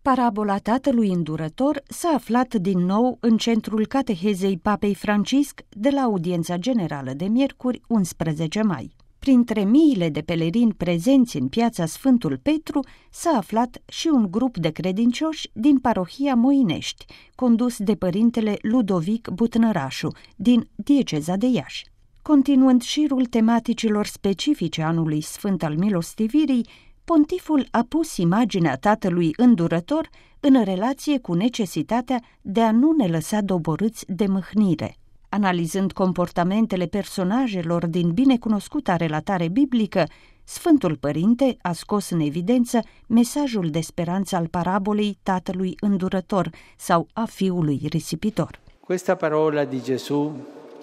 Parabola tatălui îndurător s-a aflat din nou în centrul catehezei Papei Francisc de la audiența generală de miercuri, 11 mai. Printre miile de pelerini prezenți în piața Sfântul Petru s-a aflat și un grup de credincioși din parohia Moinești, condus de părintele Ludovic Butnărașu, din dieceza de Iași. Continuând șirul tematicilor specifice anului sfânt al milostivirii, pontiful a pus imaginea tatălui îndurător în relație cu necesitatea de a nu ne lăsa doborâți de mâhnire. Analizând comportamentele personajelor din binecunoscuta relatare biblică, Sfântul Părinte a scos în evidență mesajul de speranță al parabolei tatălui îndurător sau a fiului risipitor. Questa parola di Gesù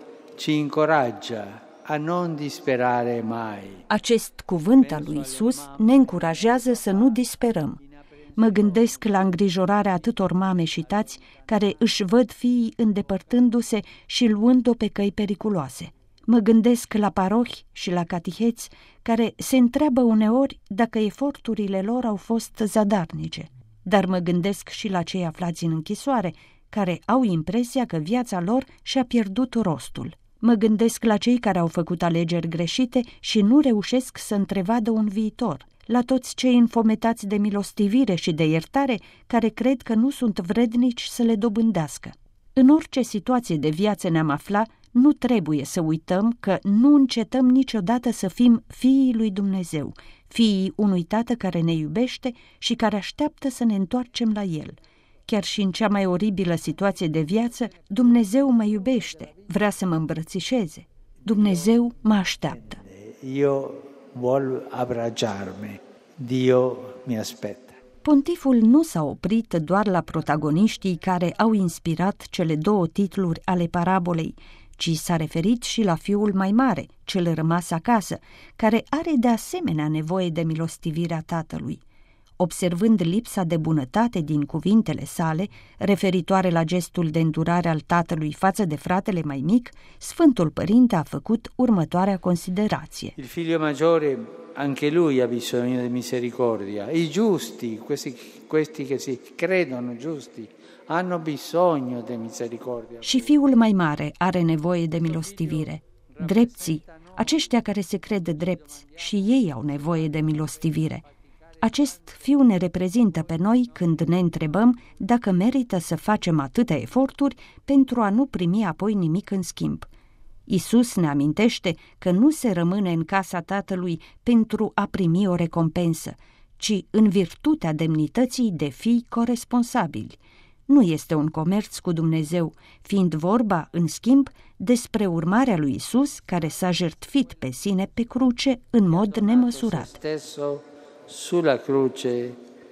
ci incoraggia a non disperare mai. Acest cuvânt al lui Isus ne încurajează să nu disperăm. Mă gândesc la îngrijorarea atâtor mame și tați care își văd fiii îndepărtându-se și luând-o pe căi periculoase. Mă gândesc la parohi și la cateheți care se întreabă uneori dacă eforturile lor au fost zadarnice. Dar mă gândesc și la cei aflați în închisoare, care au impresia că viața lor și-a pierdut rostul. Mă gândesc la cei care au făcut alegeri greșite și nu reușesc să întrevadă un viitor, la toți cei înfometați de milostivire și de iertare care cred că nu sunt vrednici să le dobândească. În orice situație de viață ne-am afla, nu trebuie să uităm că nu încetăm niciodată să fim fiii lui Dumnezeu, fiii unui Tată care ne iubește și care așteaptă să ne întoarcem la El. Chiar și în cea mai oribilă situație de viață, Dumnezeu mă iubește, vrea să mă îmbrățișeze. Dumnezeu mă așteaptă. Io vuol abbracciarmi. Dio mi aspetta. Pontiful nu s-a oprit doar la protagoniștii care au inspirat cele două titluri ale parabolei, ci s-a referit și la fiul mai mare, cel rămas acasă, care are de asemenea nevoie de milostivirea tatălui. Observând lipsa de bunătate din cuvintele sale, referitoare la gestul de îndurare al tatălui față de fratele mai mic, Sfântul Părinte a făcut următoarea considerație. Il figlio maggiore, anche lui ha bisogno di misericordia. I giusti, questi che si credono giusti, hanno bisogno de misericordia. Și fiul mai mare are nevoie de milostivire. Drepții, aceștia care se cred drepți, și ei au nevoie de milostivire. Acest fiu ne reprezintă pe noi când ne întrebăm dacă merită să facem atâtea eforturi pentru a nu primi apoi nimic în schimb. Isus ne amintește că nu se rămâne în casa Tatălui pentru a primi o recompensă, ci în virtutea demnității de fii coresponsabili. Nu este un comerț cu Dumnezeu, fiind vorba, în schimb, despre urmarea lui Isus care s-a jertfit pe sine pe cruce în mod nemăsurat. Sulla croce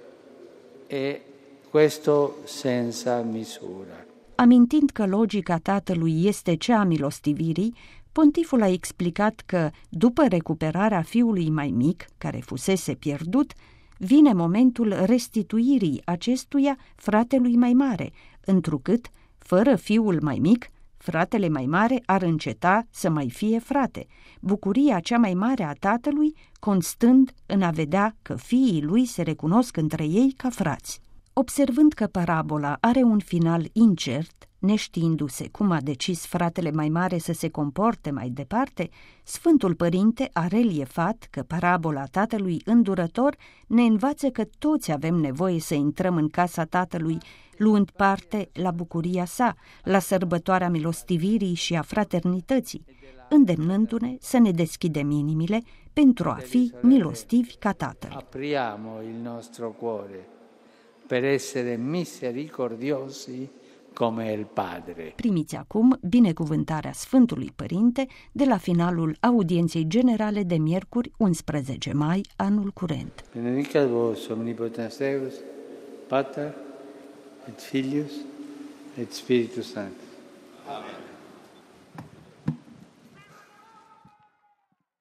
e questo senza misura. Amintind că logica Tatălui este cea a milostivirii, pontiful a explicat că, după recuperarea fiului mai mic, care fusese pierdut, vine momentul restituirii acestuia fratelui mai mare, întrucât, fără fiul mai mic, fratele mai mare ar înceta să mai fie frate, bucuria cea mai mare a tatălui constând în a vedea că fiii lui se recunosc între ei ca frați. Observând că parabola are un final incert, neștiindu-se cum a decis fratele mai mare să se comporte mai departe, Sfântul Părinte a reliefat că parabola tatălui îndurător ne învață că toți avem nevoie să intrăm în casa tatălui, luând parte la bucuria sa, la sărbătoarea milostivirii și a fraternității, îndemnându-ne să ne deschidem inimile pentru a fi milostivi ca Tatăl. Apriamo il nostro cuore per essere misericordiosi come il Padre. Primiți acum binecuvântarea Sfântului Părinte de la finalul audienței generale de miercuri 11 mai anul curent. Benedicat vos omnipotens Deus, Pater et Filius et Spiritus Sanctus. Amen.